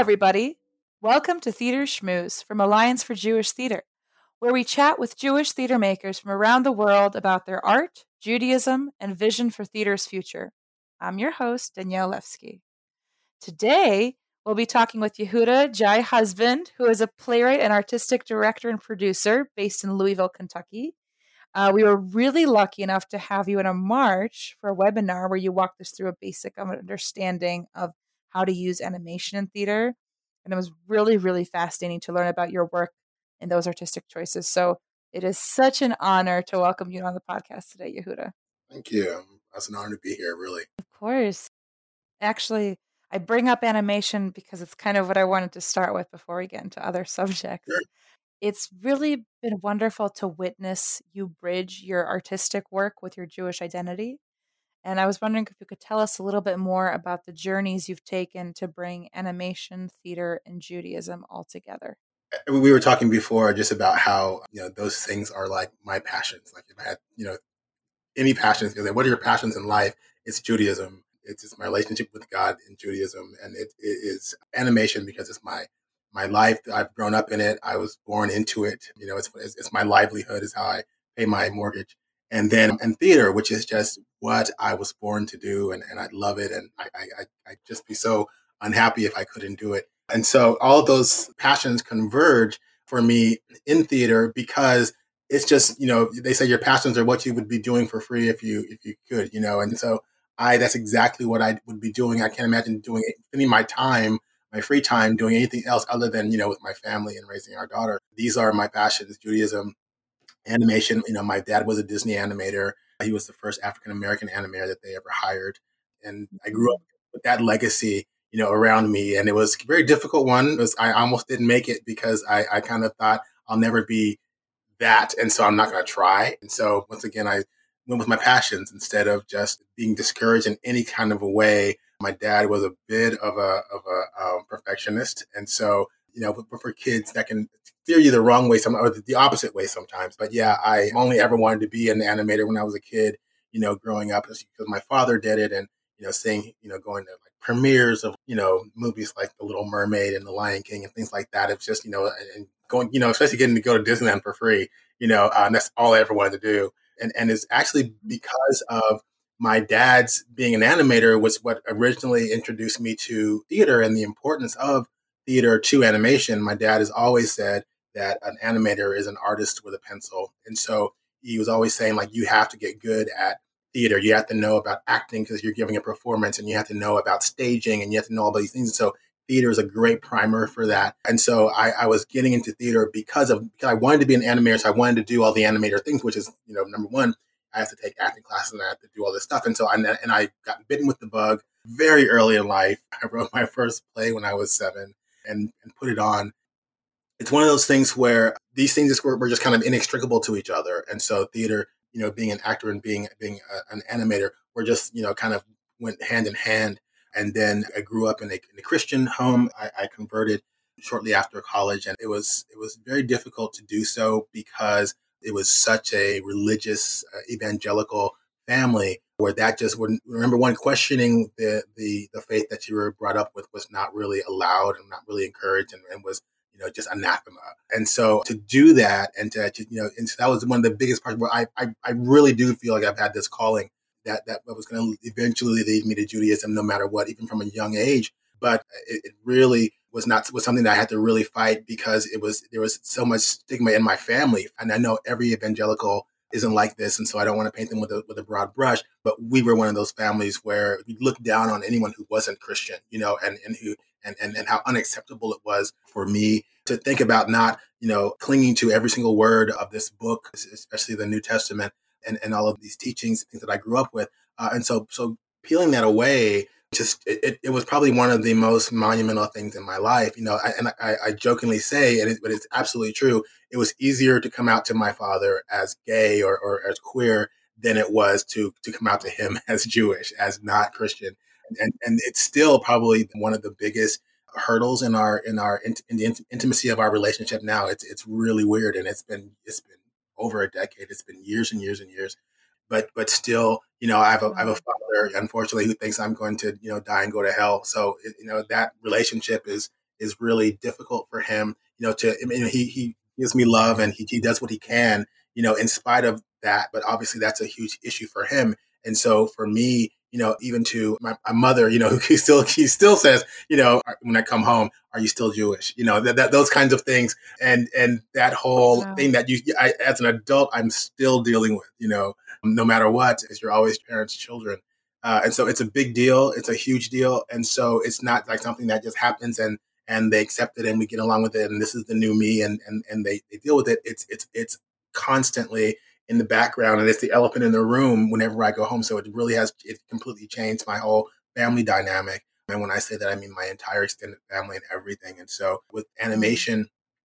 everybody. Welcome to Theater Schmooze from Alliance for Jewish Theater, where we chat with Jewish theater makers from around the world about their art, Judaism, and vision for theater's future. I'm your host, Danielle Levsky. Today, we'll be talking with Yehuda Jai Husband, who is a playwright and artistic director and producer based in Louisville, Kentucky. We were really lucky enough to have you in a March for a webinar where you walked us through a basic understanding of how to use animation in theater. And it was really, really fascinating to learn about your work and those artistic choices. So it is such an honor to welcome you on the podcast today, Yehuda. Thank you. It's an honor to be here, really. Of course. Actually, I bring up animation because it's kind of what I wanted to start with before we get into other subjects. Sure. It's really been wonderful to witness you bridge your artistic work with your Jewish identity. And I was wondering if you could tell us a little bit more about the journeys you've taken to bring animation, theater, and Judaism all together. We were talking before just about how, those things are like my passions. Like if I had, any passions, what are your passions in life? It's Judaism. It's just my relationship with God in Judaism. And it is animation because it's my life. I've grown up in it. I was born into it. It's my livelihood is how I pay my mortgage. And then and theater, which is just what I was born to do. And I love it. And I'd just be so unhappy if I couldn't do it. And so all of those passions converge for me in theater because it's just, they say your passions are what you would be doing for free if you could, and so that's exactly what I would be doing. I can't imagine doing any of my free time doing anything else other than, with my family and raising our daughter. These are my passions: Judaism, animation. My dad was a Disney animator. He was the first African American animator that they ever hired. And I grew up with that legacy, around me. And it was a very difficult one. I almost didn't make it because I kind of thought I'll never be that. And so I'm not going to try. And so once again, I went with my passions instead of just being discouraged in any kind of a way. My dad was a bit of a perfectionist. And so, for kids that can steer you the wrong way, or the opposite way sometimes. But yeah, I only ever wanted to be an animator when I was a kid, growing up because my father did it and, seeing, going to like premieres of, movies like The Little Mermaid and The Lion King and things like that. It's just, and going, especially getting to go to Disneyland for free, and that's all I ever wanted to do. And it's actually because of my dad's being an animator was what originally introduced me to theater and the importance of theater to animation. My dad has always said that an animator is an artist with a pencil. And so he was always saying, like, you have to get good at theater. You have to know about acting because you're giving a performance, and you have to know about staging, and you have to know all these things. And so theater is a great primer for that. And so I was getting into theater because I wanted to be an animator. So I wanted to do all the animator things, which is, number one, I have to take acting classes and I have to do all this stuff. And so I got bitten with the bug very early in life. I wrote my first play when I was 7 and put it on. It's one of those things where these things were just kind of inextricable to each other. And so theater, being an actor and being an animator, were just, kind of went hand in hand. And then I grew up in a Christian home. I converted shortly after college, and it was very difficult to do so because it was such a religious evangelical family where that just wouldn't. Remember, one, questioning the faith that you were brought up with was not really allowed and not really encouraged, and was just anathema. And so to do that and and so that was one of the biggest parts where I really do feel like I've had this calling that was going to eventually lead me to Judaism, no matter what, even from a young age. But it really was something that I had to really fight because there was so much stigma in my family, and I know every evangelical isn't like this, and so I don't want to paint them with a broad brush. But we were one of those families where we looked down on anyone who wasn't Christian, and how unacceptable it was for me to think about not clinging to every single word of this book, especially the New Testament and all of these teachings, things that I grew up with. And so peeling that away, it was probably one of the most monumental things in my life. I jokingly say, but it's absolutely true. It was easier to come out to my father as gay or as queer than it was to come out to him as Jewish, as not Christian. And it's still probably one of the biggest hurdles in the intimacy of our relationship now. It's really weird, and it's been over a decade. It's been years and years and years, but still, I have a father, unfortunately, who thinks I'm going to die and go to hell. So that relationship is is really difficult for him. I mean, he gives me love and he does what he can, in spite of that. But obviously, that's a huge issue for him. And so for me, even to my mother, who he still says, when I come home, are you still Jewish? Those kinds of things, and that whole Wow. thing that as an adult, I'm still dealing with, no matter what, as you're always parents' children. And so it's a big deal. It's a huge deal. And so it's not like something that just happens and they accept it and we get along with it. And this is the new me and they deal with it. It's constantly in the background and it's the elephant in the room whenever I go home. So it completely changed my whole family dynamic. And when I say that, I mean my entire extended family and everything. And so with animation,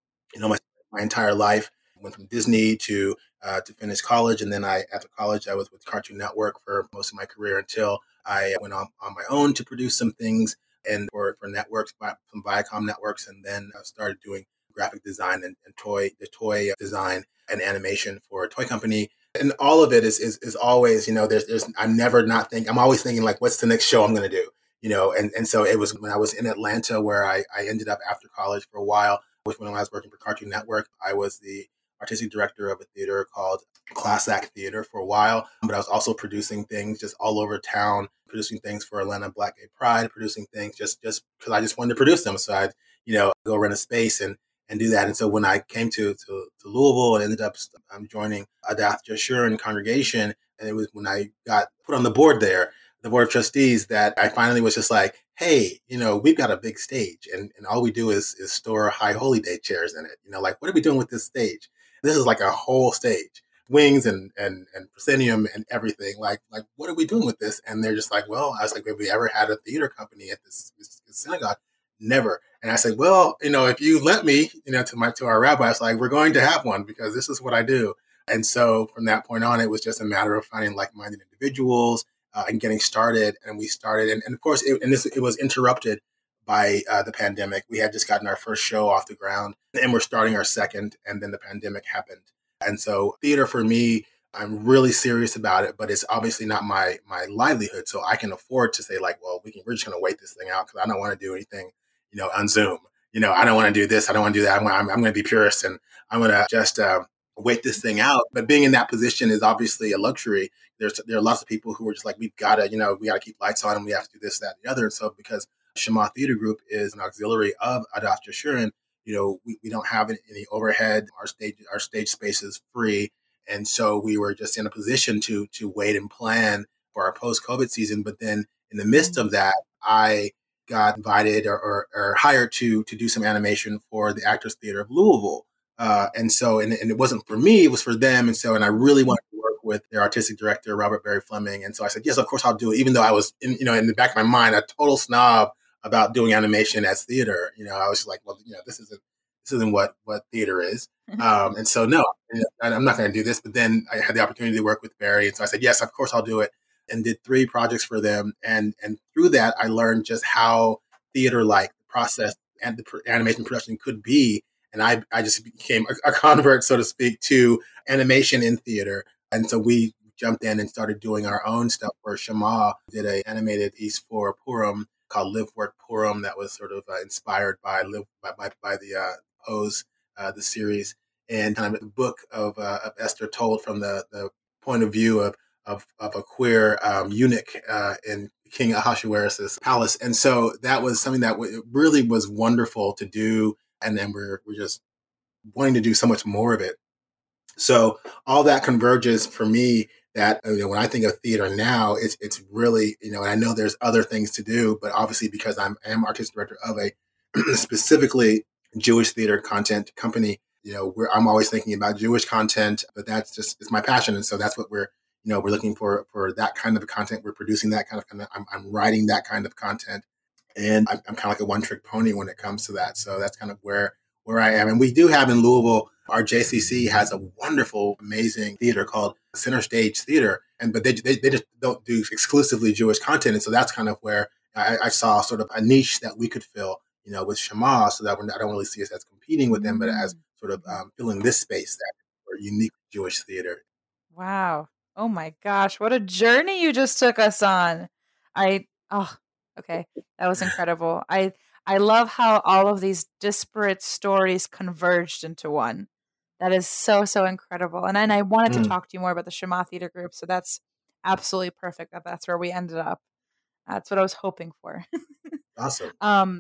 my entire life. I went from Disney to finish college, and then after college I was with Cartoon Network for most of my career until I went on my own to produce some things and for networks, some Viacom networks, and then I started doing graphic design and toy design and animation for a toy company. And all of it is always, there's I'm never not thinking. I'm always thinking like, what's the next show I'm going to do? And so it was when I was in Atlanta where I ended up after college for a while when I was working for Cartoon Network. I was the artistic director of a theater called Class Act Theater for a while, but I was also producing things just all over town, producing things for Atlanta Black Gay Pride, producing things just because I just wanted to produce them. So I'd go rent a space and do that. And so when I came to Louisville and ended up joining Adath Jeshurun congregation, and it was when I got put on the board there, the board of trustees, that I finally was just like, hey, we've got a big stage and all we do is store high holy day chairs in it. Like, what are we doing with this stage? This is like a whole stage, wings and proscenium and everything. Like, what are we doing with this? And they're just like, well, I was like, have we ever had a theater company at this synagogue? Never. And I said, well, if you let me, to our rabbi, I was like, we're going to have one because this is what I do. And so from that point on, it was just a matter of finding like-minded individuals and getting started. And we started, and of course, it was interrupted by the pandemic. We had just gotten our first show off the ground, and we're starting our second, and then the pandemic happened. And so, theater for me, I'm really serious about it, but it's obviously not my livelihood. So I can afford to say like, well, we're just going to wait this thing out because I don't want to do anything, on Zoom. I don't want to do this. I don't want to do that. I'm going to be purist and I'm going to just wait this thing out. But being in that position is obviously a luxury. There are lots of people who are just like, we gotta keep lights on and we have to do this, that, and the other. And so because Shema Theater Group is an auxiliary of Adath Jeshurun, we don't have any overhead. Our stage space is free. And so we were just in a position to wait and plan for our post-COVID season. But then in the midst of that, I got invited or hired to do some animation for the Actors Theater of Louisville. And it wasn't for me, it was for them. And I really wanted to work with their artistic director, Robert Barry Fleming. And so I said, yes, of course I'll do it. Even though I was in the back of my mind, a total snob about doing animation as theater. I was like, well, this isn't what theater is. And so, no, I'm not going to do this. But then I had the opportunity to work with Barry. And so I said, yes, of course I'll do it. And did 3 projects for them. And through that, I learned just how theater-like the process and the animation production could be. And I just became a convert, so to speak, to animation in theater. And so we jumped in and started doing our own stuff for Shema. Did an animated piece for Purim called Live Work Purim that was sort of inspired by the Pose, the series, and kind of the book of Esther told from the point of view of a queer eunuch in King Ahasuerus' palace. And so that was something that really was wonderful to do. And then we're just wanting to do so much more of it. So all that converges for me that when I think of theater now, it's really, and I know there's other things to do, but obviously because I am artistic director of a specifically Jewish theater content company, I'm always thinking about Jewish content, but that's just, it's my passion. And so that's what we're looking for that kind of content. We're producing that kind of content. I'm writing that kind of content. And I'm kind of like a one-trick pony when it comes to that. So that's kind of where I am. And we do have in Louisville, our JCC has a wonderful, amazing theater called Center Stage Theater. But they just don't do exclusively Jewish content. And so that's kind of where I saw sort of a niche that we could fill, with Shema, so that I don't really see us as competing with them, but as sort of filling this space that for unique Jewish theater. Wow. Oh my gosh, what a journey you just took us on. I oh, okay. That was incredible. I love how all of these disparate stories converged into one. That is so, so incredible. And then I wanted to Mm, talk to you more about the Shema Theater Group. So that's absolutely perfect that that's where we ended up. That's what I was hoping for. awesome. um,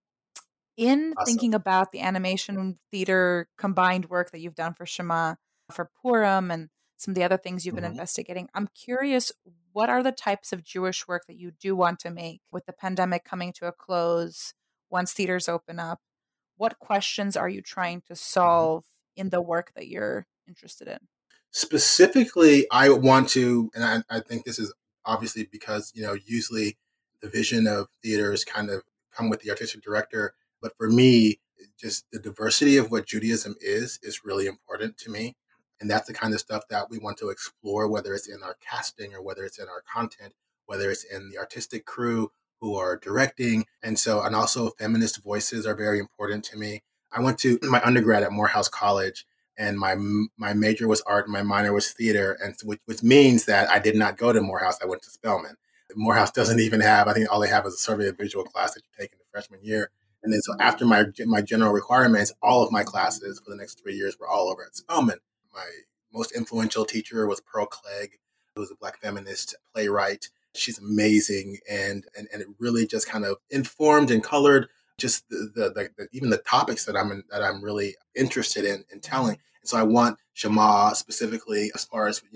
in Awesome. thinking about the animation theater combined work that you've done for Shema, for Purim, and some of the other things you've been Mhm. investigating, I'm curious, what are the types of Jewish work that you do want to make with the pandemic coming to a close once theaters open up? What questions are you trying to Mhm. solve in the work that you're interested in? Specifically, I want to, and I think this is obviously because, usually the vision of theaters kind of come with the artistic director. But for me, just the diversity of what Judaism is really important to me. And that's the kind of stuff that we want to explore, whether it's in our casting or whether it's in our content, whether it's in the artistic crew who are directing. And also feminist voices are very important to me. I went to my undergrad at Morehouse College, and my major was art and my minor was theater, and which means that I did not go to Morehouse. I went to Spelman. Morehouse doesn't even have. I think all they have is a survey of visual class that you take in the freshman year, and then so after my general requirements, all of my classes for the next 3 years were all over at Spelman. My most influential teacher was Pearl Clegg, who was a Black feminist playwright. She's amazing, and it really just kind of informed and colored just even the topics that I'm really interested in telling. And so I want Shema specifically, as far as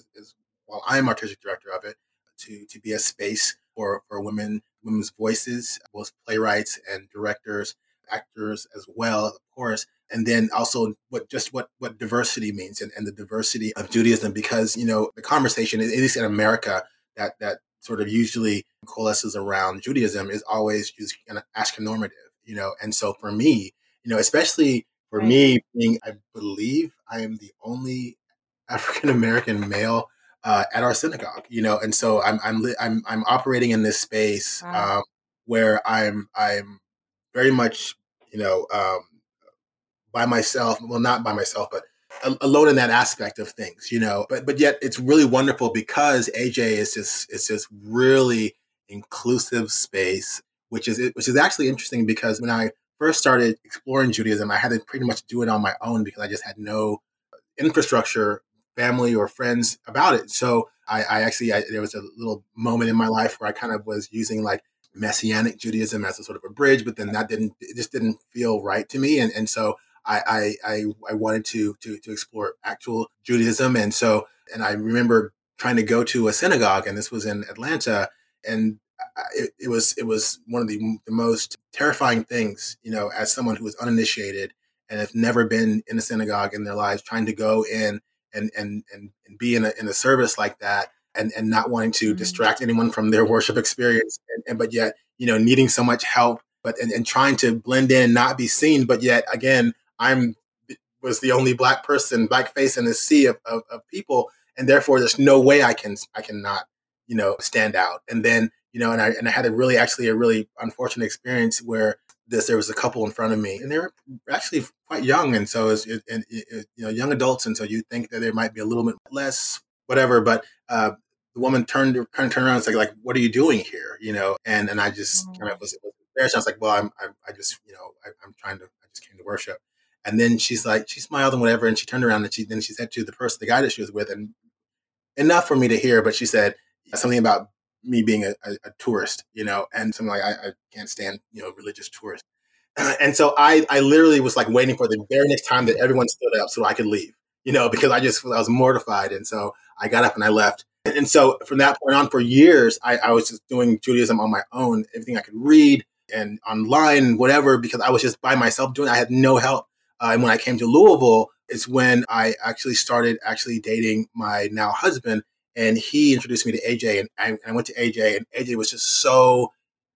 while I'm artistic director of it, to be a space for women's voices, both playwrights and directors, actors as well, of course. And then also what diversity means, and the diversity of Judaism, because the conversation, at least in America, that sort of usually coalesces around Judaism is always just kind of Ashkenormative, and so for me, especially for Right. me, being, I believe I am the only African American male at our synagogue, and so I'm operating in this space Wow. where I'm very much, you know, um, by myself. Well, not by myself, but alone in that aspect of things, But yet it's really wonderful because AJ is this really inclusive space, which is actually interesting because when I first started exploring Judaism, I had to pretty much do it on my own because I just had no infrastructure, family or friends about it. So there was a little moment in my life where I kind of was using like Messianic Judaism as a sort of a bridge, but then it just didn't feel right to me. And so I wanted to explore actual Judaism. And I remember trying to go to a synagogue, and this was in Atlanta. And it was one of the most terrifying things, as someone who was uninitiated and have never been in a synagogue in their lives, trying to go in and be in a service like that, and not wanting to Mm. distract anyone from their worship experience, and but yet needing so much help, but and trying to blend in and not be seen, but yet again I'm was the only black face in a sea of people, and therefore there's no way I cannot stand out. And then and I had a really unfortunate experience where there was a couple in front of me, and they were actually quite young, and so young adults, and so you think that there might be a little bit less whatever, but the woman kind of turned around and said, like, what are you doing here, and I just kind of Oh. was embarrassed. I was like, well, I just I'm trying to I just came to worship. And then she's like, she smiled and whatever, and she turned around and she said to the guy that she was with, and enough for me to hear, but she said something about me being a tourist, and something like I can't stand religious tourists. And so I literally was like waiting for the very next time that everyone stood up so I could leave, because I was mortified, and so I got up and I left. And so from that point on, for years, I was just doing Judaism on my own, everything I could read and online, whatever, because I was just by myself doing it. I had no help. And when I came to Louisville, it's when I actually started dating my now husband, and he introduced me to AJ, and I went to AJ, and AJ was just so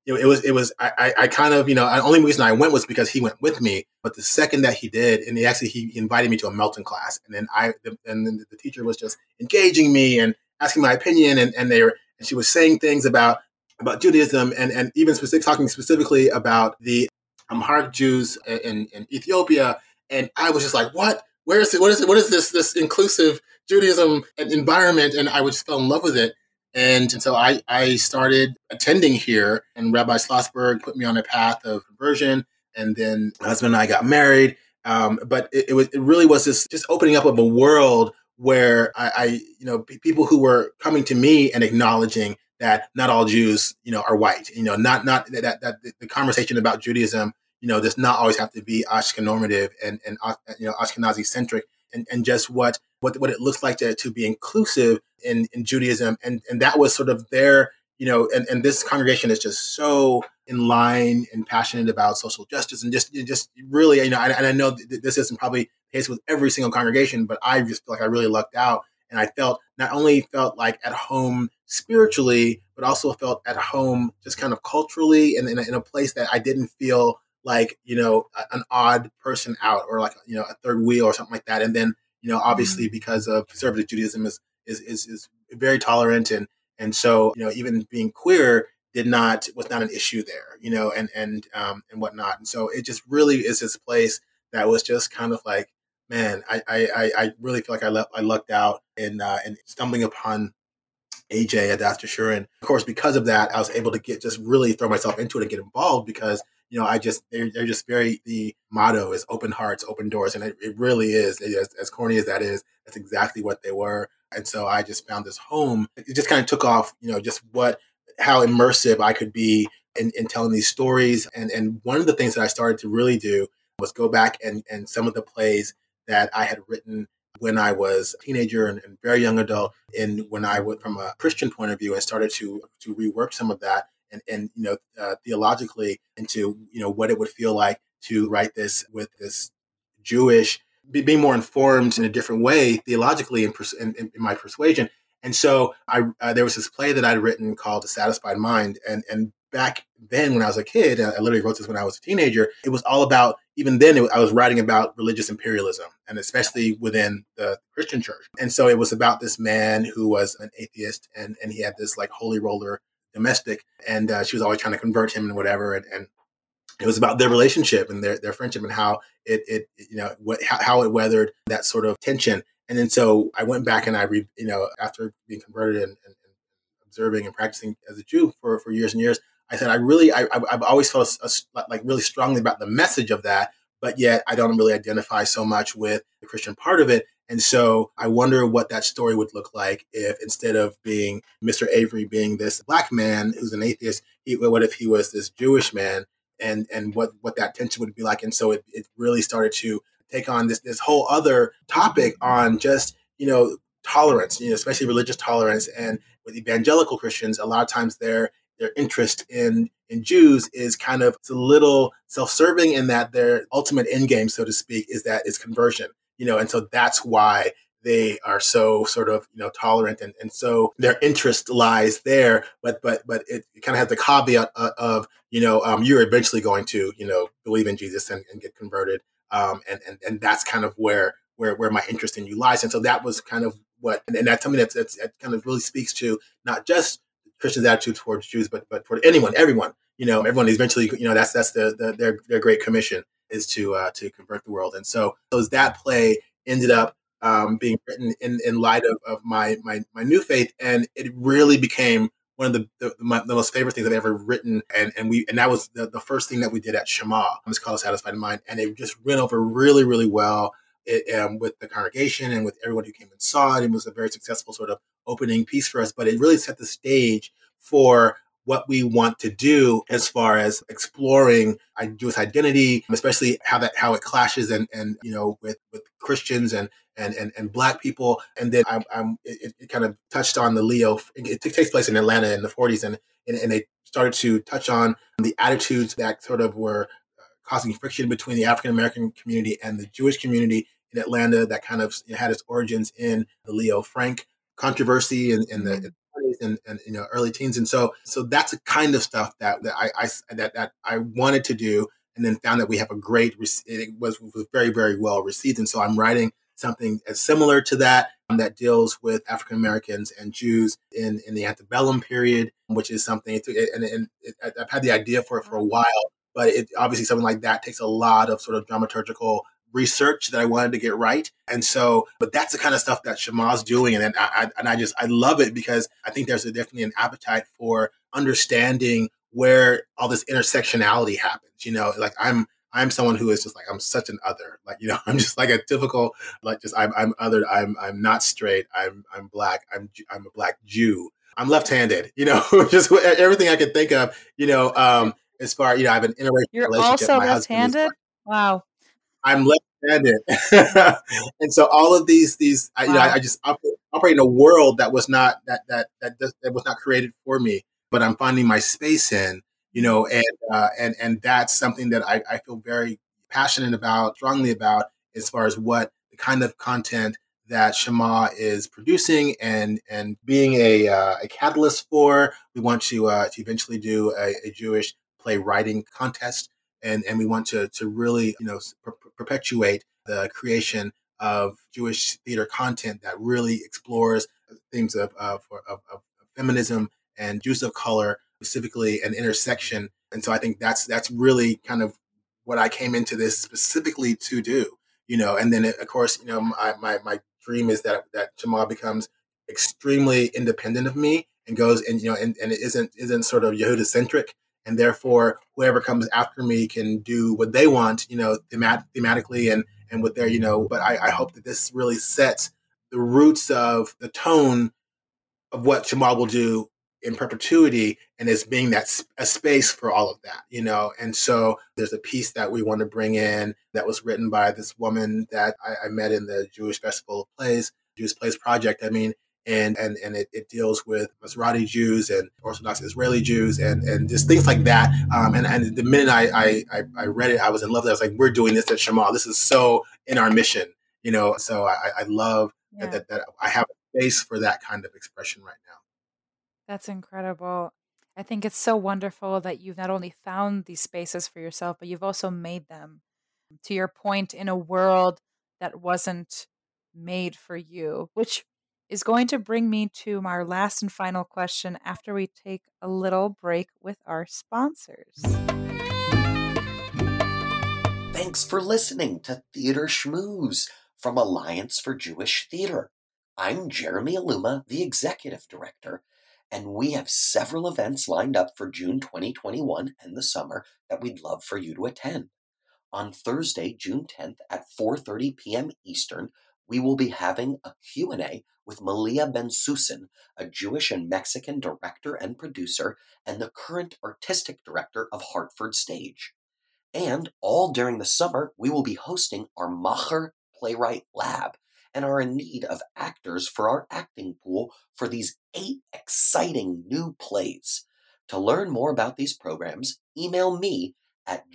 I kind of the only reason I went was because he went with me. But the second that he did, and he invited me to a Melton class, and then the teacher was just engaging me and asking my opinion, and she was saying things about Judaism, and even talking specifically about the Amharic Jews in Ethiopia. And I was just like, what? Where is it? What is it? What is this inclusive Judaism environment? And I just fell in love with it. And so I started attending here, and Rabbi Schlossberg put me on a path of conversion. And then my husband and I got married. But it really was this just opening up of a world where people who were coming to me and acknowledging that not all Jews, are white. Not that the conversation about Judaism, does not always have to be Ashkenazi normative and Ashkenazi centric, and just what it looks like to be inclusive in Judaism. And that was sort of their, and this congregation is just so in line and passionate about social justice and just really, and I know this isn't probably the case with every single congregation, but I just feel like I really lucked out. And I felt not only felt like at home spiritually, but also felt at home just kind of culturally and in a place that I didn't feel like, an odd person out or like, a third wheel or something like that. And then, obviously because of conservative Judaism is very tolerant, and so even being queer was not an issue there, and whatnot. And so it just really is this place that was just kind of like, man, I really feel like I lucked out in stumbling upon AJ at Dr. Shurin. Of course, because of that, I was able to just really throw myself into it and get involved because, they're just the motto is open hearts, open doors. And it really is, as corny as that is, that's exactly what they were. And so I just found this home. It just kind of took off, just how immersive I could be in telling these stories. And one of the things that I started to really do was go back and some of the plays that I had written when I was a teenager and very young adult, and when I went from a Christian point of view and started to rework some of that and theologically into what it would feel like to write this with this Jewish, being more informed in a different way theologically in my persuasion. And so there was this play that I'd written called The Satisfied Mind, and back then when I was a kid, I literally wrote this when I was a teenager. It was all about, even then I was writing about religious imperialism, and especially within the Christian church. And so it was about this man who was an atheist, and he had this like holy roller domestic, and she was always trying to convert him and whatever. And it was about their relationship and their friendship and how how it weathered that sort of tension. And then so I went back and after being converted and observing and practicing as a Jew for years and years, I said, I've always felt like really strongly about the message of that, but yet I don't really identify so much with the Christian part of it. And so I wonder what that story would look like if instead of being Mr. Avery being this black man who's an atheist, what if he was this Jewish man, and what that tension would be like. And so it really started to take on this whole other topic on just, tolerance, especially religious tolerance. And with evangelical Christians, a lot of times their interest in Jews is kind of, it's a little self-serving in that their ultimate end game, so to speak, is conversion, and so that's why they are so sort of tolerant, and so their interest lies there, but it kind of has the caveat of you're eventually going to believe in Jesus and get converted, and that's kind of where my interest in you lies. And so that was kind of and that's something that kind of really speaks to not just Christians' attitude towards Jews, but toward everyone. Everyone eventually, that's their great commission is to convert the world. And so that play ended up being written in light of my new faith, and it really became one of the most favorite things I've ever written. And that was the first thing that we did at Shema. It's called A Satisfied Mind, and it just went over really, really well. With the congregation and with everyone who came and saw it. It was a very successful sort of opening piece for us, but it really set the stage for what we want to do as far as exploring Jewish identity, especially how it clashes and with Christians and Black people. And then it kind of touched on the Leo. It takes place in Atlanta in the 40s, and they started to touch on the attitudes that sort of were causing friction between the African American community and the Jewish community in Atlanta that kind of had its origins in the Leo Frank controversy in the 20s and early teens. And so that's the kind of stuff that I wanted to do, and then found that we have it was very, very well received. And so I'm writing something as similar to that that deals with African Americans and Jews in the antebellum period, which is something, I've had the idea for it for a while, but it obviously something like that takes a lot of sort of dramaturgical research that I wanted to get right. And so, but that's the kind of stuff that Shama's doing. And I love it because I think there's definitely an appetite for understanding where all this intersectionality happens. Like I'm someone who is just like, I'm such an other, like, I'm just like a typical, like, just, I'm othered. I'm not straight. I'm black. I'm a black Jew. I'm left-handed, just everything I could think of, as far, I have an interracial You're relationship. also My husband is left-handed? black. Wow. I'm left-handed. And so all of these, Wow. I just operate in a world that was not, that was not created for me, but I'm finding my space in, and that's something that I feel very passionate about, strongly about, as far as what the kind of content that Shama is producing and being a catalyst for. We want to eventually do a Jewish playwriting contest, and we want to really perpetuate the creation of Jewish theater content that really explores themes of feminism and Jews of color specifically, and intersection. And so I think that's really kind of what I came into this specifically to do. And then of course, my dream is that Jamal becomes extremely independent of me and goes and it isn't sort of Yehuda centric, and therefore whoever comes after me can do what they want, thematically and with their, but I hope that this really sets the roots of the tone of what Jamal will do in perpetuity, and as being a space for all of that, And so there's a piece that we want to bring in that was written by this woman that I met in the Jewish Festival of Plays, Jewish Plays Project. I mean, and it deals with Masorati Jews and Orthodox Israeli Jews and just things like that. And the minute I read it, I was in love with it. I was like, we're doing this at Shema. This is so in our mission, So I love that I have a space for that kind of expression right now. That's incredible. I think it's so wonderful that you've not only found these spaces for yourself, but you've also made them. To your point, in a world that wasn't made for you, which is going to bring me to our last and final question after we take a little break with our sponsors. Thanks for listening to Theater Schmooze from Alliance for Jewish Theater. I'm Jeremy Aluma, the Executive Director, and we have several events lined up for June 2021 and the summer that we'd love for you to attend. On Thursday, June 10th at 4:30 p.m. Eastern, we will be having a Q&A with Malia Ben-Susan, a Jewish and Mexican director and producer, and the current artistic director of Hartford Stage. And all during the summer, we will be hosting our Macher Playwright Lab and are in need of actors for our acting pool for these 8 exciting new plays. To learn more about these programs, email me at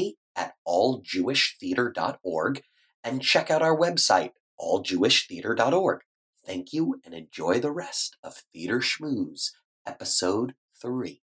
jeremy@alljewishtheater.org and check out our website, alljewishtheater.org. Thank you and enjoy the rest of Theater Schmooze, Episode 3.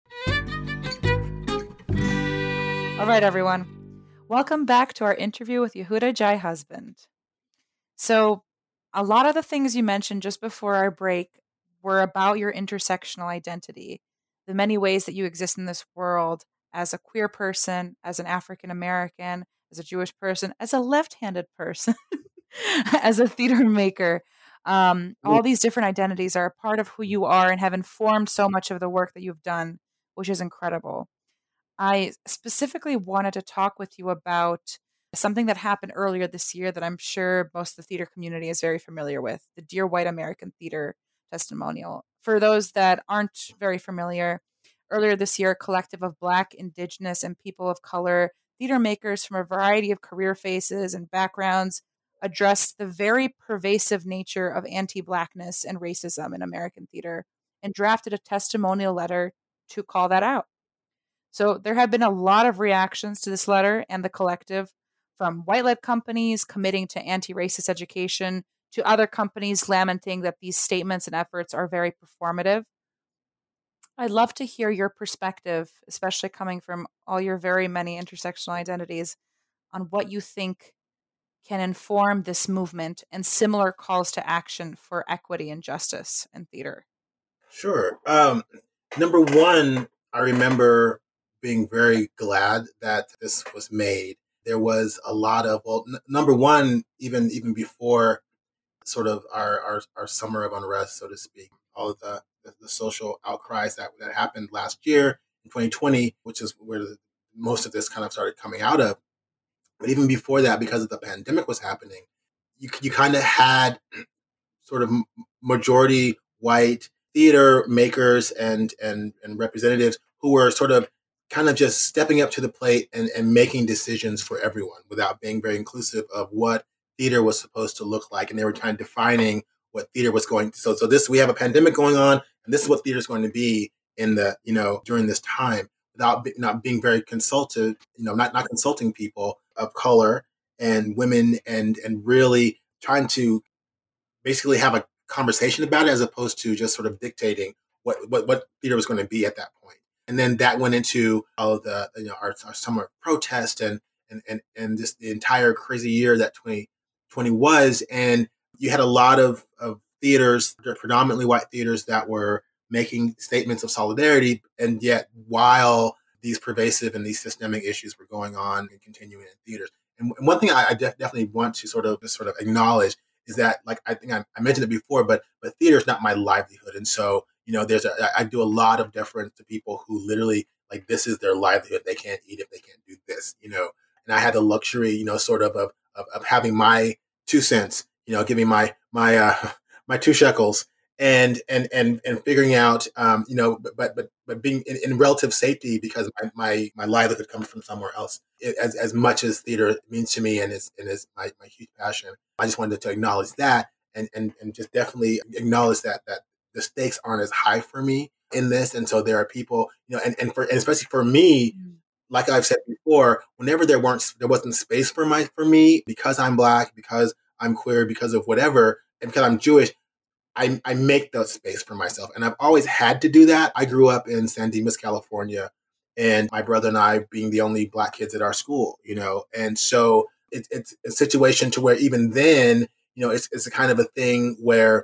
All right, everyone. Welcome back to our interview with Yehuda Jai Husband. So, a lot of the things you mentioned just before our break were about your intersectional identity, the many ways that you exist in this world as a queer person, as an African American, as a Jewish person, as a left-handed person, as a theater maker. All these different identities are a part of who you are and have informed so much of the work that you've done, which is incredible. I specifically wanted to talk with you about something that happened earlier this year that I'm sure most of the theater community is very familiar with, the Dear White American Theater testimonial. For those that aren't very familiar, earlier this year, a collective of Black, Indigenous, and people of color theater makers from a variety of career phases and backgrounds addressed the very pervasive nature of anti-Blackness and racism in American theater and drafted a testimonial letter to call that out. So there have been a lot of reactions to this letter and the collective, from white-led companies committing to anti-racist education to other companies lamenting that these statements and efforts are very performative. I'd love to hear your perspective, especially coming from all your very many intersectional identities, on what you think can inform this movement and similar calls to action for equity and justice in theater. Sure. Number one, I remember being very glad that this was made, there was a lot of, well, number one, even before sort of our summer of unrest, so to speak, all of the social outcries that happened last year in 2020, which is where most of this kind of started coming out of. But even before that, because of the pandemic was happening, you kind of had sort of majority white theater makers and representatives who were sort of kind of just stepping up to the plate and making decisions for everyone without being very inclusive of what theater was supposed to look like. And they were kind of defining what theater was going to. So this, we have a pandemic going on, and this is what theater is going to be in the, during this time, without not being very consultative, not consulting people of color and women, and really trying to basically have a conversation about it, as opposed to just sort of dictating what theater was going to be at that point. And then that went into all of the, our summer protest and just the entire crazy year that 2020 was. And you had a lot of theaters, predominantly white theaters, that were making statements of solidarity. And yet, while these pervasive and these systemic issues were going on and continuing in theaters. And one thing I definitely want to sort of acknowledge is that, like, I think I mentioned it before, but theater is not my livelihood. And so, I do a lot of deference to people who literally, like, this is their livelihood. They can't eat if they can't do this, and I had the luxury, sort of having my 2 cents, giving my 2 shekels and figuring out, but being in relative safety, because my livelihood comes from somewhere else. As much as theater means to me and is my huge passion, I just wanted to acknowledge that and just definitely acknowledge that the stakes aren't as high for me in this. And so there are people, and especially for me, like I've said before, whenever there wasn't space for me, because I'm Black, because I'm queer, because of whatever, and because I'm Jewish, I make the space for myself. And I've always had to do that. I grew up in San Dimas, California, and my brother and I being the only Black kids at our school, and so it's a situation to where even then, it's a kind of a thing where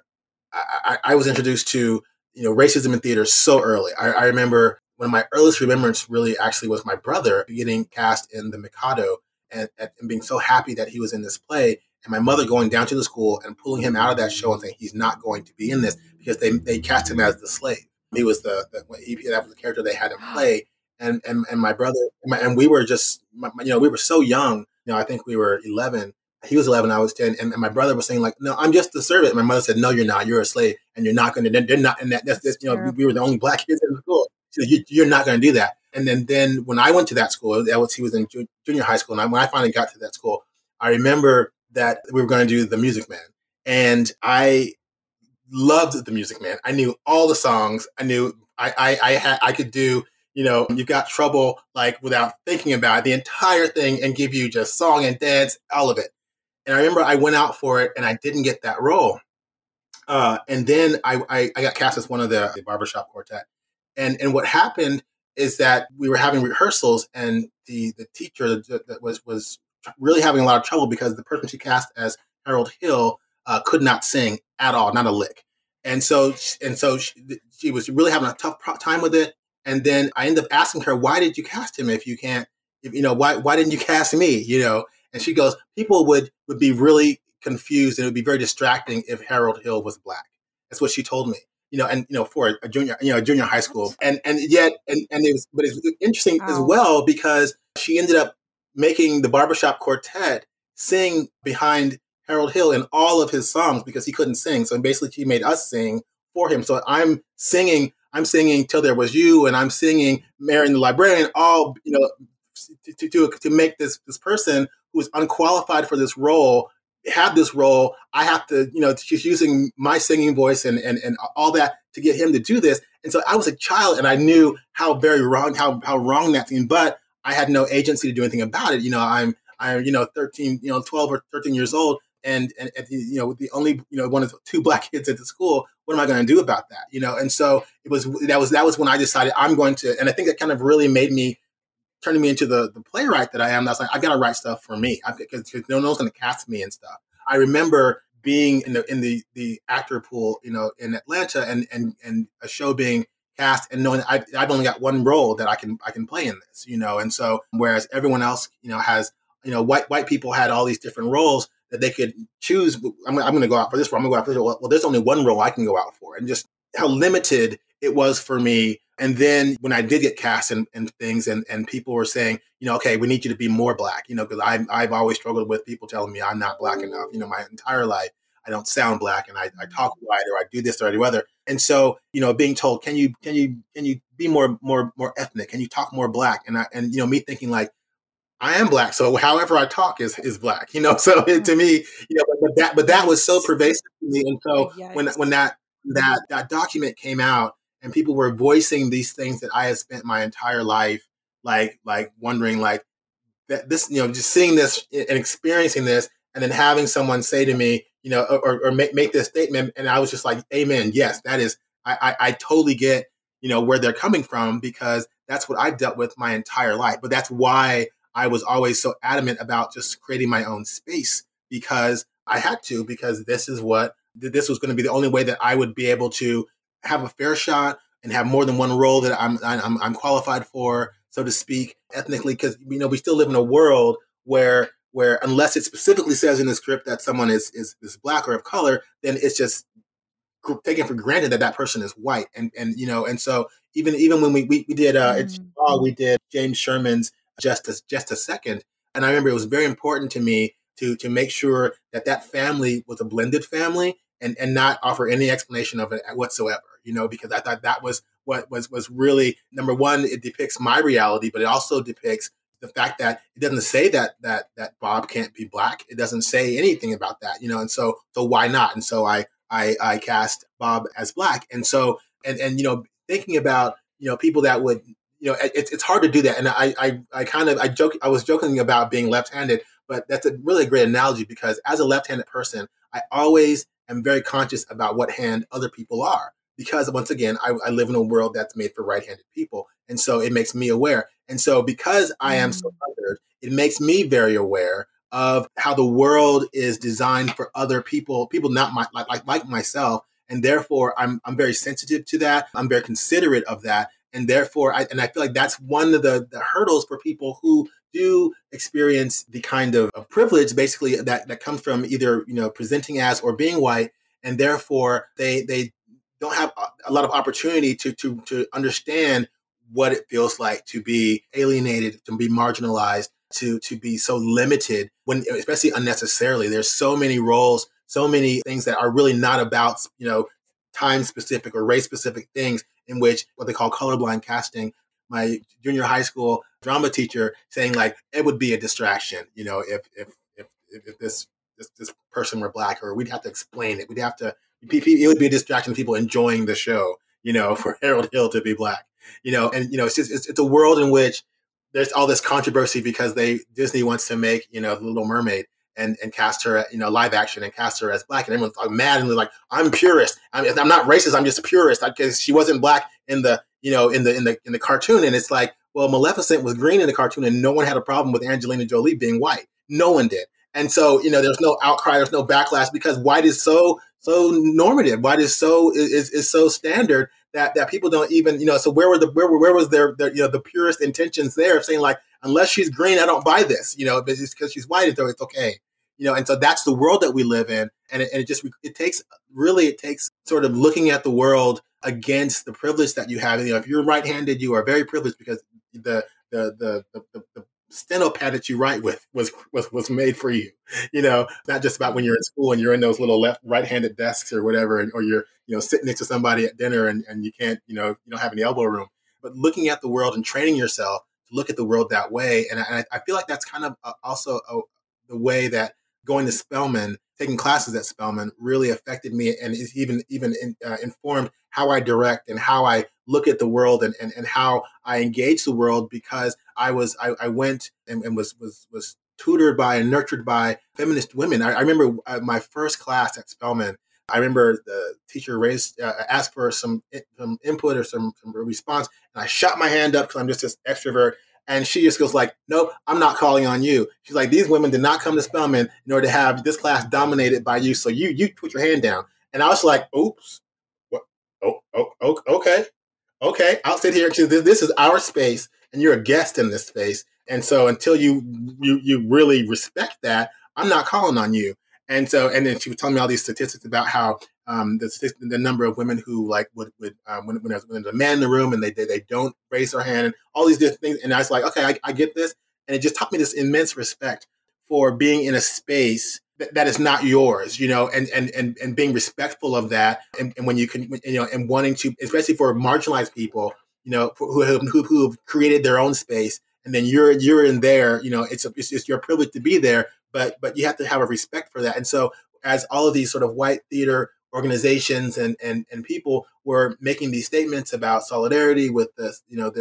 I was introduced to, racism in theater so early. I remember one of my earliest remembrance really actually was my brother getting cast in The Mikado and being so happy that he was in this play. And my mother going down to the school and pulling him out of that show and saying he's not going to be in this because they cast him as the slave. He was that was the character they had him play. And my brother and we were just, we were so young. I think we were 11. He was 11, I was 10. And my brother was saying, like, no, I'm just the servant. My mother said, no, you're not. You're a slave, and you're not going to. They're not. And that's we were the only Black kids in the school. So you're not going to do that. And then when I went to that school, he was in junior high school. And when I finally got to that school, I remember that we were going to do The Music Man. And I loved The Music Man. I knew all the songs. I knew I could do, You've Got Trouble, like, without thinking about it, the entire thing, and give you just song and dance, all of it. And I remember I went out for it and I didn't get that role. And then I got cast as one of the barbershop quartet. And what happened is that we were having rehearsals, and the teacher that was really having a lot of trouble because the person she cast as Harold Hill could not sing at all, not a lick. And so she was really having a tough time with it. And then I ended up asking her, why did you cast him if you can't, why didn't you cast me, And she goes, people would be really confused, and it would be very distracting if Harold Hill was Black. That's what she told me. For a junior high school, and it was interesting as well, because she ended up making the barbershop quartet sing behind Harold Hill in all of his songs because he couldn't sing. So basically, she made us sing for him. So I'm singing Till There Was You, and I'm singing Marian the Librarian, all to make this person who is unqualified for this role have this role. I have to, she's using my singing voice and all that to get him to do this. And so I was a child, and I knew how very wrong, how wrong that seemed, but I had no agency to do anything about it. I'm 13, 12 or 13 years old, and the only, one of 2 Black kids at the school. What am I going to do about that? And so that was when I decided I'm going to, and I think that kind of really turning me into the playwright that I am. That's like, I've got to write stuff for me because no one's going to cast me and stuff. I remember being in the actor pool, in Atlanta, and a show being cast, and knowing I've only got one role that I can play in this, and so whereas everyone else, has white people had all these different roles that they could choose. I'm going to go out for this role. I'm going to go out for this role. Well, there's only one role I can go out for, and just how limited it was for me. And then when I did get cast and things, and people were saying, okay, we need you to be more Black, because I've always struggled with people telling me I'm not Black enough. My entire life, I don't sound Black, and I talk white, or I do this or I do other. And so, being told, can you be more ethnic? Can you talk more Black? And me thinking like, I am Black, so however I talk is Black, So to me, but that was so pervasive to me. And so when that document came out and people were voicing these things that I had spent my entire life like wondering, like, that this, just seeing this and experiencing this, and then having someone say to me, or make this statement, and I was just like, amen, yes, that is, I totally get, where they're coming from, because that's what I've dealt with my entire life. But that's why I was always so adamant about just creating my own space, because I had to, because this was going to be the only way that I would be able to have a fair shot and have more than one role that I'm qualified for, so to speak, ethnically. Because we still live in a world where unless it specifically says in the script that someone is Black or of color, then it's just taken for granted that person is white. And so even when we did in Chicago, we did James Sherman's Just a Second, and I remember it was very important to me to make sure that family was a blended family, and not offer any explanation of it whatsoever, because I thought that was what was really, number one, it depicts my reality, but it also depicts the fact that it doesn't say that Bob can't be Black. It doesn't say anything about that, and so why not? And so I cast Bob as Black. And so, and thinking about, people that would, it's hard to do that. And I was joking about being left-handed, but that's really a great analogy, because as a left-handed person, I always am very conscious about what hand other people are, because once again, I live in a world that's made for right-handed people. And so it makes me aware. And so because I am so othered, it makes me very aware of how the world is designed for other people not like myself. And therefore I'm very sensitive to that. I'm very considerate of that. And therefore I feel like that's one of the hurdles for people who do experience the kind of privilege, basically, that comes from either, presenting as or being white. And therefore they don't have a lot of opportunity to understand what it feels like to be alienated, to be marginalized, to be so limited, when, especially unnecessarily. There's so many roles, so many things that are really not about, time specific or race specific things, in which what they call colorblind casting. My junior high school drama teacher saying, like, it would be a distraction, if this person were Black, or we'd have to explain it. It would be a distraction to people enjoying the show, for Harold Hill to be Black, and, it's a world in which there's all this controversy because Disney wants to make, The Little Mermaid and cast her, live action, and cast her as Black. And everyone's like mad, and they're like, I'm purist. I'm not racist. I'm just a purist, because she wasn't Black in the, in the cartoon. And it's like, well, Maleficent was green in the cartoon, and no one had a problem with Angelina Jolie being white. No one did. And so, there's no outcry, there's no backlash, because white is so normative. White is so standard that people don't even, so where was their the purest intentions there of saying, like, unless she's green, I don't buy this, but it's because she's white, so it's okay. And so that's the world that we live in. And it takes sort of looking at the world against the privilege that you have. If you're right-handed, you are very privileged, because the steno pad that you write with was made for you, not just about when you're in school and you're in those little right-handed desks or whatever, or you're, sitting next to somebody at dinner and you can't, you don't have any elbow room, but looking at the world and training yourself to look at the world that way. And I feel like that's kind of also the way that going to Spelman, taking classes at Spelman, really affected me, and is even informed how I direct and how I look at the world, and how I engage the world, because I went and was tutored by and nurtured by feminist women. I remember my first class at Spelman. I remember the teacher asked for some input or some response, and I shot my hand up because I'm just this extrovert. And she just goes like, "Nope, I'm not calling on you." She's like, "These women did not come to Spelman in order to have this class dominated by you. So you put your hand down." And I was like, "Oops, what? Okay. I'll sit here because this is our space, and you're a guest in this space. And so until you really respect that, I'm not calling on you. And then she was telling me all these statistics about how the number of women who like would when there's a man in the room and they don't raise their hand and all these different things. And I was like, okay, I get this. And it just taught me this immense respect for being in a space that is not yours, and being respectful of that. And when you can, and wanting to, especially for marginalized people, who have created their own space, and then you're in there, it's your privilege to be there, but you have to have a respect for that. And so as all of these sort of white theater organizations and people were making these statements about solidarity with this,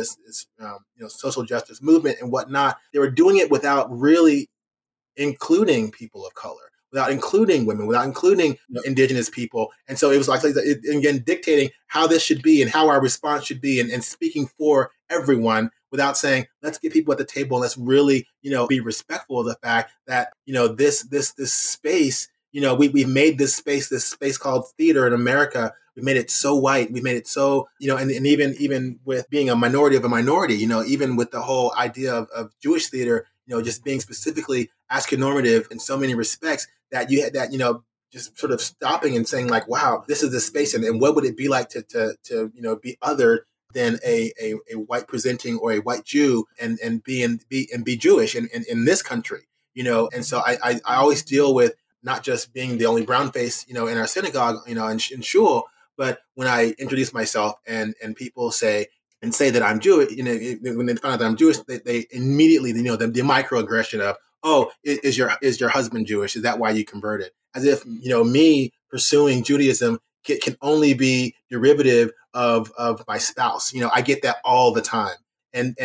social justice movement and whatnot, they were doing it without really including people of color, without including women, without including indigenous people. And so it was like again, dictating how this should be and how our response should be, and speaking for everyone without saying, let's get people at the table and let's really, be respectful of the fact that, this space, we've made this space called theater in America. We made it so white. We made it so, and even with being a minority of a minority, even with the whole idea of Jewish theater, just being specifically Ashkenazi normative in so many respects that you had that, just sort of stopping and saying like, wow, this is the space. And what would it be like to be other than a white presenting or a white Jew and be Jewish in this country, And so I always deal with not just being the only brown face, in our synagogue, in shul, but when I introduce myself and people say that I'm Jewish, when they find out that I'm Jewish, they immediately, the microaggression of, oh, is your husband Jewish? Is that why you converted? As if, me pursuing Judaism can only be derivative of my spouse. I get that all the time. And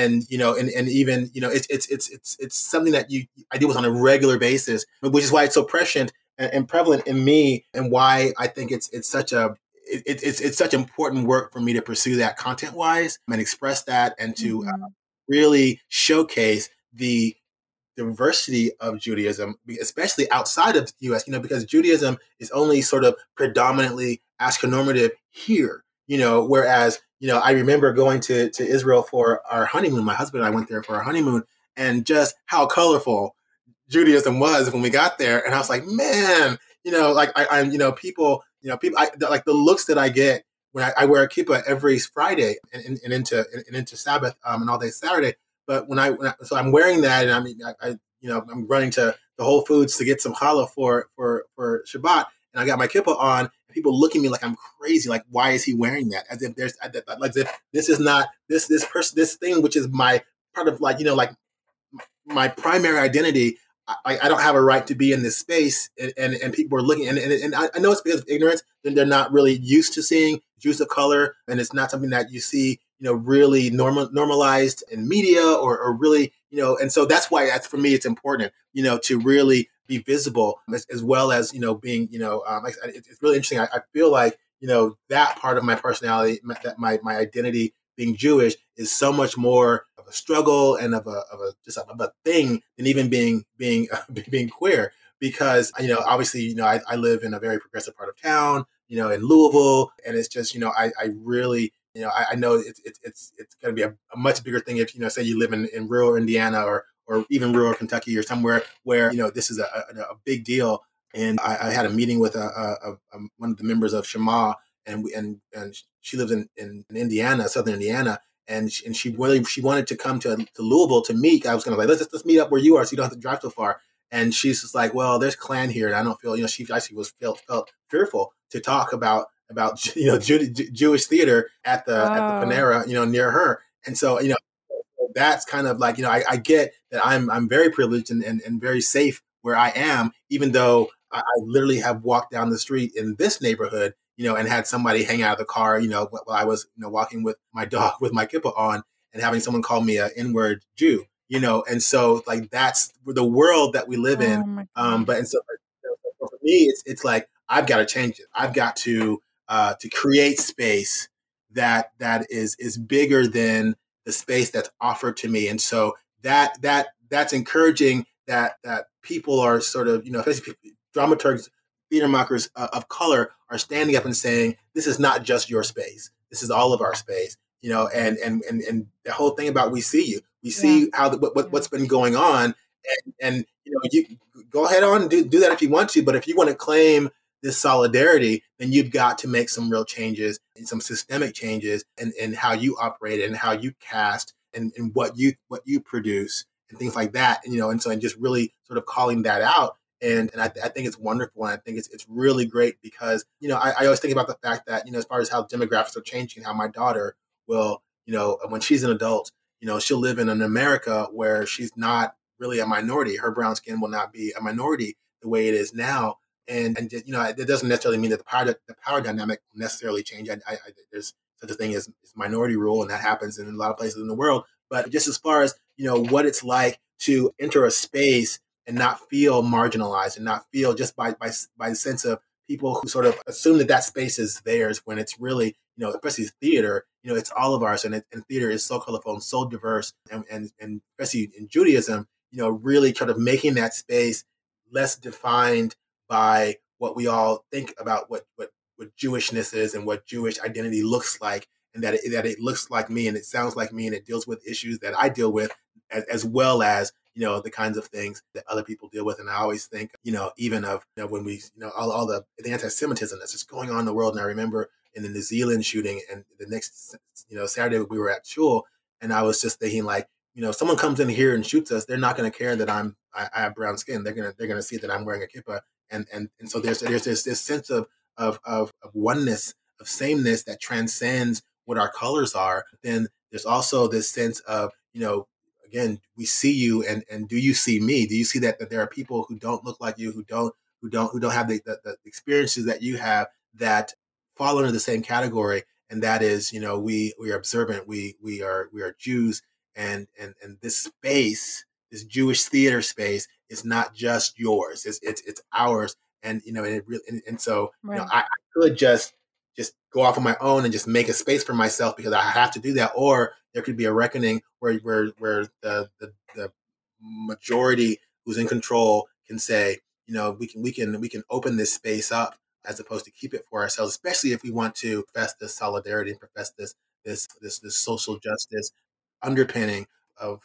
even, it's something that I deal with on a regular basis, which is why it's so prescient and prevalent in me, and why I think it's such important work for me to pursue that content wise and express that, and to really showcase the diversity of Judaism, especially outside of the U.S. Because Judaism is only sort of predominantly Ashkenazi normative here. Whereas I remember going to Israel for our honeymoon. My husband and I went there for our honeymoon, and just how colorful Judaism was when we got there. And I was like, man, like people, like the looks that I get when I wear a kippah every Friday and into Sabbath and all day Saturday. But so I'm wearing that, and I'm running to the Whole Foods to get some challah for Shabbat, and I got my kippah on. And people look at me like I'm crazy, like why is he wearing that? As if this is not this thing which is my part of like my primary identity. I don't have a right to be in this space, and people are looking, and I know it's because of ignorance, then they're not really used to seeing Jews of color, and it's not something that you see, really normalized in media or really, and so that's why for me it's important, to really be visible as well as, being, it's really interesting. I feel like, that part of my personality, that my identity being Jewish is so much more of a struggle and of a thing than even being queer, because obviously I live in a very progressive part of town, in Louisville, and it's just I really I know it's going to be a much bigger thing if say you live in rural Indiana or even rural Kentucky or somewhere where this is a big deal. And I had a meeting with one of the members of Shema, and she lives in Indiana, Southern Indiana, and she wanted to come to Louisville to meet. I was going to like, let's meet up where you are, so you don't have to drive so far. And she's just like, well, there's Klan here, and I don't feel, she actually felt fearful to talk about Jewish theater at the Panera, near her. And so that's kind of like I get that I'm very privileged and very safe where I am, even though I literally have walked down the street in this neighborhood, and had somebody hang out of the car, while I was, walking with my dog with my kippah on, and having someone call me a N-word Jew, and so like that's the world that we live in. But and so for me, it's like I've got to change it. I've got to create space that is bigger than the space that's offered to me, and so that's encouraging that people are sort of especially dramaturgs, theater makers of color are standing up and saying, this is not just your space. This is all of our space. and the whole thing about we see you, we Yeah. see how what's been going on, and you go ahead on and do that if you want to, but if you want to claim this solidarity, then you've got to make some real changes and some systemic changes in how you operate and how you cast and what you produce and things like that. And just really sort of calling that out. And I think it's wonderful. And I think it's really great because, I always think about the fact that, as far as how demographics are changing, how my daughter will, when she's an adult, she'll live in an America where she's not really a minority. Her brown skin will not be a minority the way it is now. And it doesn't necessarily mean that the power dynamic will necessarily change. There's such a thing as minority rule, and that happens in a lot of places in the world. But just as far as what it's like to enter a space and not feel marginalized, and not feel just by the sense of people who sort of assume that space is theirs when it's really, especially theater, it's all of ours, and theater is so colorful and so diverse, and especially in Judaism, really kind of making that space less defined by what we all think about what Jewishness is and what Jewish identity looks like, and that it looks like me and it sounds like me and it deals with issues that I deal with, as well as the kinds of things that other people deal with. And I always think even of when we all the anti-Semitism that's just going on in the world. And I remember in the New Zealand shooting, and the next Saturday we were at shul, and I was just thinking, like, someone comes in here and shoots us, they're not going to care that I have brown skin. They're gonna see that I'm wearing a kippah, and so there's this sense of oneness, of sameness that transcends what our colors are. Then there's also this sense of again, we see you, and do you see me? Do you see that there are people who don't look like you, who don't have the experiences that you have, that fall under the same category? And that is, we are observant, we are Jews, and this space, this Jewish theater space, is not just yours, it's ours. And and it really, and so Right. I could just go off on my own and just make a space for myself because I have to do that, or there could be a reckoning where the majority who's in control can say, we can open this space up, as opposed to keep it for ourselves, especially if we want to profess this solidarity and profess this social justice underpinning of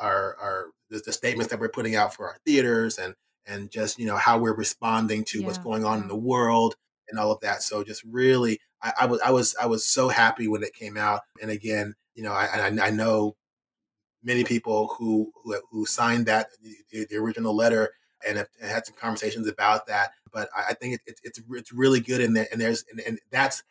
the statements that we're putting out for our theaters, and just how we're responding to what's going on in the world and all of that. So just really, I was so happy when it came out. And again, I know many people who signed that the original letter, and have had some conversations about that. But I think it's really good in there, and that's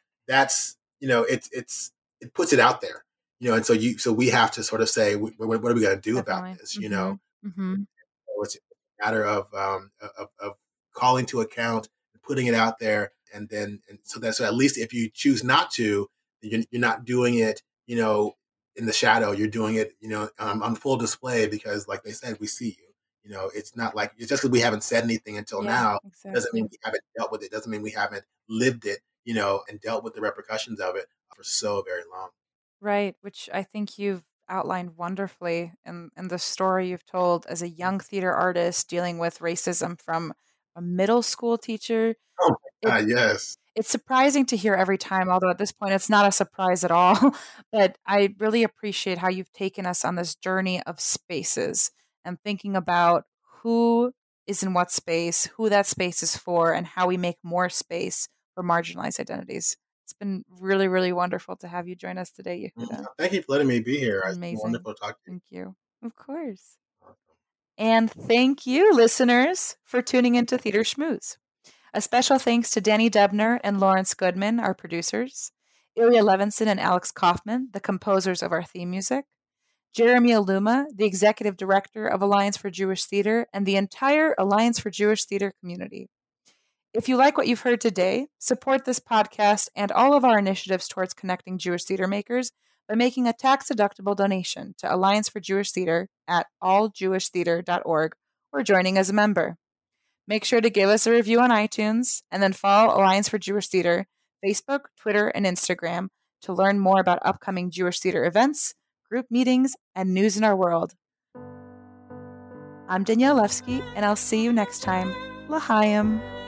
it puts it out there, and so we have to sort of say, what are we going to do about this, Mm-hmm. So it's a matter of calling to account and putting it out there, and so at least if you choose not to, you're not doing it, in the shadow. You're doing it, on full display, because, like they said, we see you. It's not like it's just because we haven't said anything until now. Exactly. Doesn't mean we haven't dealt with it. Doesn't mean we haven't lived it, and dealt with the repercussions of it for so very long. Right, which I think you've outlined wonderfully in the story you've told as a young theater artist dealing with racism from a middle school teacher. Oh my God, yes. It's surprising to hear every time, although at this point it's not a surprise at all. But I really appreciate how you've taken us on this journey of spaces and thinking about who is in what space, who that space is for, and how we make more space for marginalized identities. It's been really, really wonderful to have you join us today, Yehuda. Thank you for letting me be here. It's been Amazing. wonderful to talk to you. Thank you. Of course. And thank you, listeners, for tuning into Theater Schmooze. A special thanks to Danny Debner and Lawrence Goodman, our producers, Ilya Levinson and Alex Kaufman, the composers of our theme music, Jeremy Aluma, the executive director of Alliance for Jewish Theater, and the entire Alliance for Jewish Theater community. If you like what you've heard today, support this podcast and all of our initiatives towards connecting Jewish theater makers by making a tax-deductible donation to Alliance for Jewish Theater at alljewishtheater.org or joining as a member. Make sure to give us a review on iTunes and then follow Alliance for Jewish Theater, Facebook, Twitter, and Instagram to learn more about upcoming Jewish theater events, group meetings, and news in our world. I'm Danielle Levsky, and I'll see you next time. L'chaim.